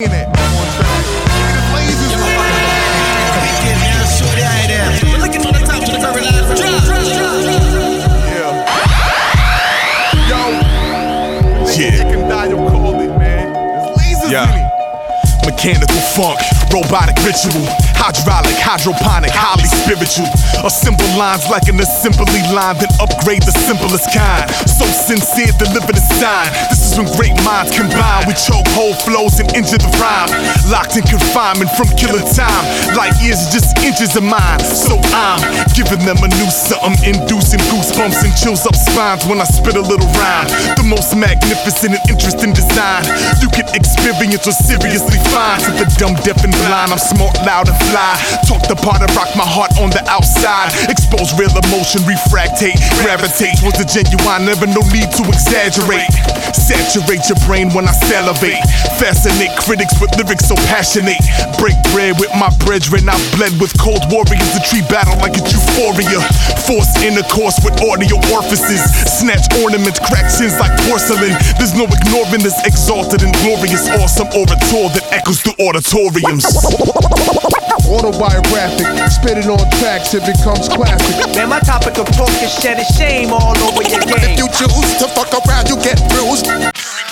in it. On track. Lasers. We're looking for the top to the very last drop. Yeah. Yo. Yeah. Can die, you'll call it, man. There's lasers Yeah. in it. Mechanical funk, robotic ritual, hydraulic, hydroponic, highly spiritual. Assemble lines like an assembly line, then upgrade the simplest kind. So sincere, deliver the sign. This is when great minds combine. We choke whole flows and injure the rhyme. Locked in confinement from killer time. Light years just inches of mine. So I'm giving them a new something, inducing goosebumps and chills up spines when I spit a little rhyme. The most magnificent and interesting design you can experience or seriously find. To the dumb, deaf, and blind, I'm smart, loud, and fly. Talk the part and rock my heart on the outside. Expose real emotion, refractate, gravitate towards the genuine. Never no need to exaggerate. Saturate your brain when I salivate. Fascinate critics with lyrics so passionate. Break bread with my brethren. I've bled with cold warriors. The tree battle like it's euphoria. Force intercourse with audio orifices. Snatch ornaments, crack chins like porcelain. There's no ignoring this exalted and glorious, awesome orator that echoes through auditoriums. Autobiographic, spit it on tracks, it becomes classic. Man, my topic of talk is shedding shame all over your game. If you choose to fuck around, you get bruised.